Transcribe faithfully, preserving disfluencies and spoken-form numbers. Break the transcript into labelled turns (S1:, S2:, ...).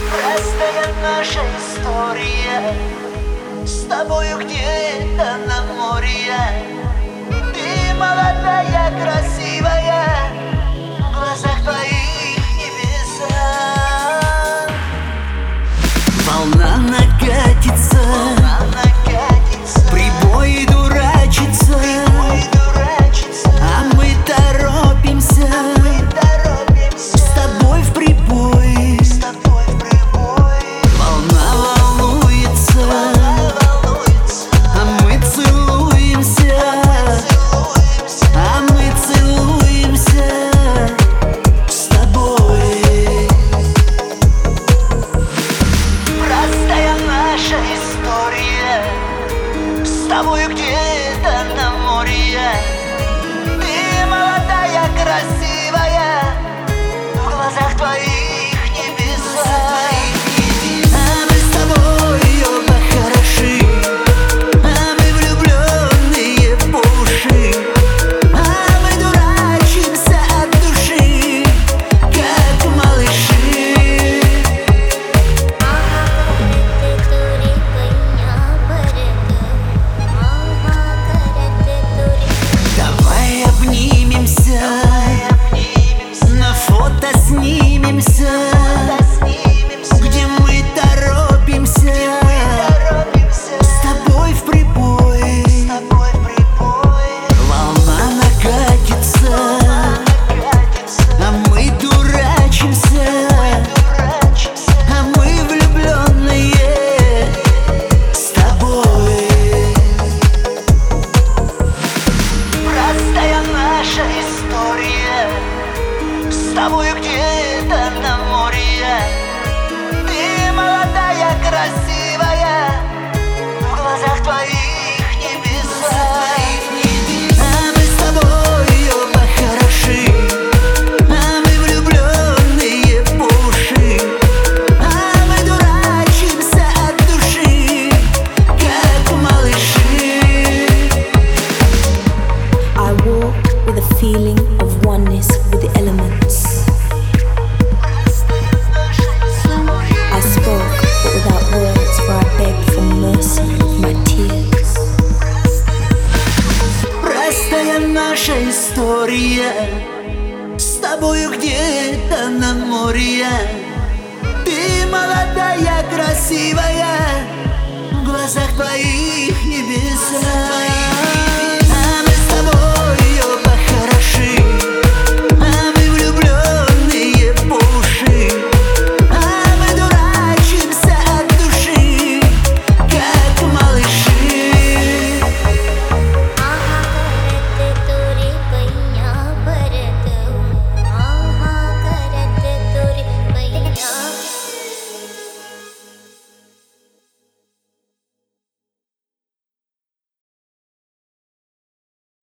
S1: Простая наша история, с тобою где-то на море. Ты молодая, красивая, в глазах твоих небеса.
S2: Волна накатится,
S1: Волна накатится,
S2: прибой дурачится,
S1: прибой дурачится,
S2: а мы торопимся,
S1: мы торопимся
S2: с тобой в прибой.
S1: с тобой в прибой.
S2: Волна волнуется,
S1: Волна волнуется,
S2: а мы целуемся,
S1: целуемся
S2: а мы целуемся с тобой.
S1: Простая наша история, с тобою где-то на море. Ты молодая, красивая, в глазах твоих небеса.
S2: А мы с тобой оба хороши, а мы влюбленные по уши, а мы дурачимся от души, как малыши. Давай обнимемся,
S1: Обнимемся,
S2: на фото снимемся,
S1: снимемся,
S2: где мы торопимся,
S1: торопимся
S2: с тобой в прибой.
S1: с тобой в прибой.
S2: Волна накатится,
S1: Накатится,
S2: а мы дурачимся,
S1: дурачимся
S2: а мы влюбленные с тобой.
S1: Простая наша история, с тобою где-то на море. Ты молодая, красивая, в глазах твоих небеса.
S2: А мы с тобой оба хороши, а мы влюбленные по уши, а мы дурачимся от души, как малыши.
S3: I walk with a feeling of oneness with the elements. I spoke, but without words, for I begged for mercy with my tears.
S2: Простая наша история, с тобою где-то на море. Ты молодая, красивая, в глазах твоих небеса.